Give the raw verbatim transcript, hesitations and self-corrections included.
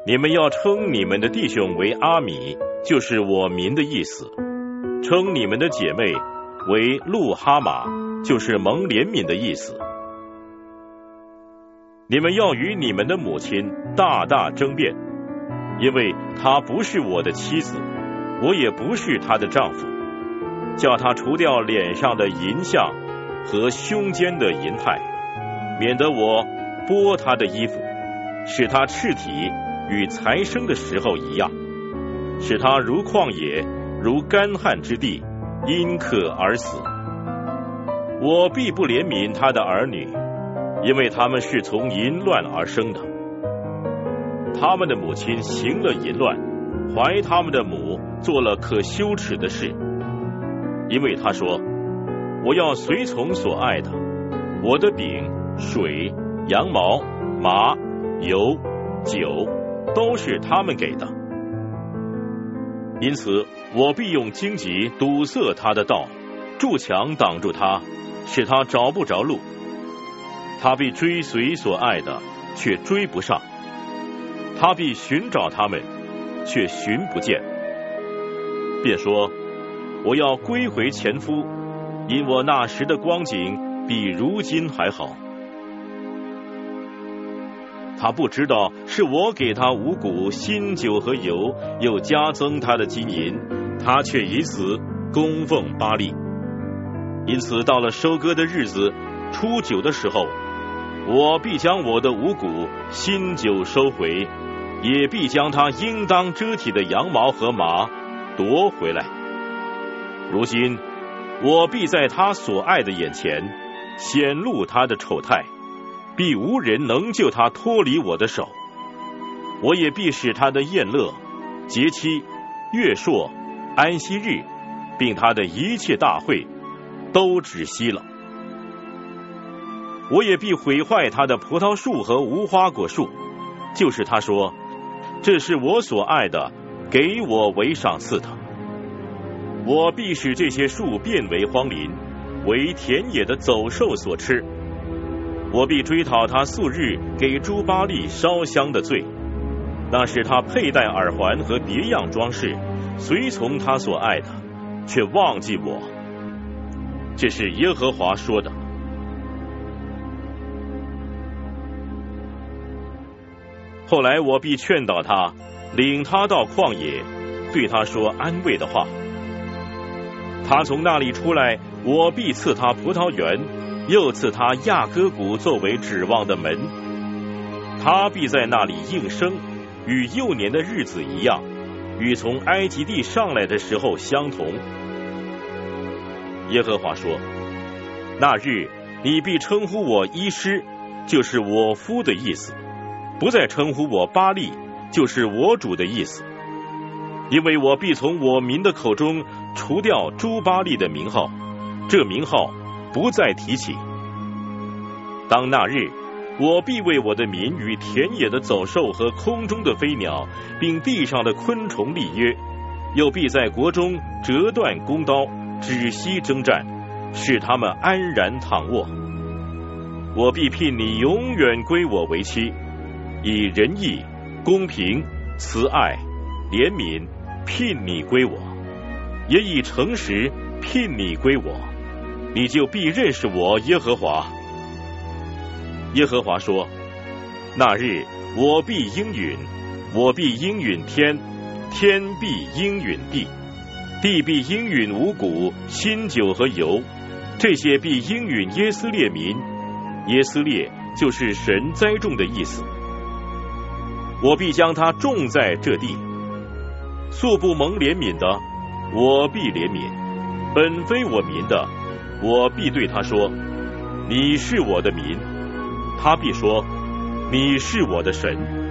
你们要称你们的弟兄为阿米，就是我民的意思；称你们的姐妹为路哈马，就是蒙怜悯的意思。你们要与你们的母亲大大争辩，因为她不是我的妻子，我也不是她的丈夫，叫她除掉脸上的淫相和胸间的淫态，免得我剥她的衣服，使她赤体与才生的时候一样，使她如旷野，如干旱之地，因渴而死。我必不怜悯她的儿女，因为他们是从淫乱而生的。他们的母亲行了淫乱，怀他们的母做了可羞耻的事。因为他说，我要随从所爱的，我的饼、水、羊毛、麻、油、酒都是他们给的。因此我必用荆棘堵塞他的道，筑墙挡住他，使他找不着路。他必追随所爱的，却追不上；他必寻找他们，却寻不见。便说，我要归回前夫，因我那时的光景比如今还好。他不知道是我给他五谷、新酒和油，又加增他的金银，他却以此供奉巴力。因此到了收割的日子，初九的时候，我必将我的五谷、新酒收回，也必将他应当遮体的羊毛和麻夺回来。如今我必在他所爱的眼前显露他的丑态，必无人能救他脱离我的手。我也必使他的宴乐、节期、月朔、安息日，并他的一切大会都止息了。我也必毁坏他的葡萄树和无花果树，就是他说，这是我所爱的，给我为赏赐的。我必使这些树变为荒林，为田野的走兽所吃。我必追讨他素日给诸巴力烧香的罪，那是他佩戴耳环和别样装饰，随从他所爱的，却忘记我。这是耶和华说的。后来我必劝导他，领他到旷野，对他说安慰的话。他从那里出来，我必赐他葡萄园，又赐他亚割谷作为指望的门。他必在那里应生，与幼年的日子一样，与从埃及地上来的时候相同。耶和华说，那日你必称呼我伊施，就是我夫的意思，不再称呼我巴力，就是我主的意思。因为我必从我民的口中除掉诸巴力的名号，这名号不再提起。当那日，我必为我的民与田野的走兽和空中的飞鸟，并地上的昆虫立约，又必在国中折断弓刀，止息征战，使他们安然躺卧。我必聘你永远归我为妻，以仁义、公平、慈爱、怜悯聘你归我，也以诚实聘你归我，你就必认识我耶和华。耶和华说，那日我必应允，我必应允天，天必应允地，地必应允五谷、新酒和油，这些必应允耶斯列民。耶斯列就是神栽种的意思。我必将它种在这地，素不蒙怜悯的，我必怜悯；本非我民的，我必对他说，你是我的民。他必说，你是我的神。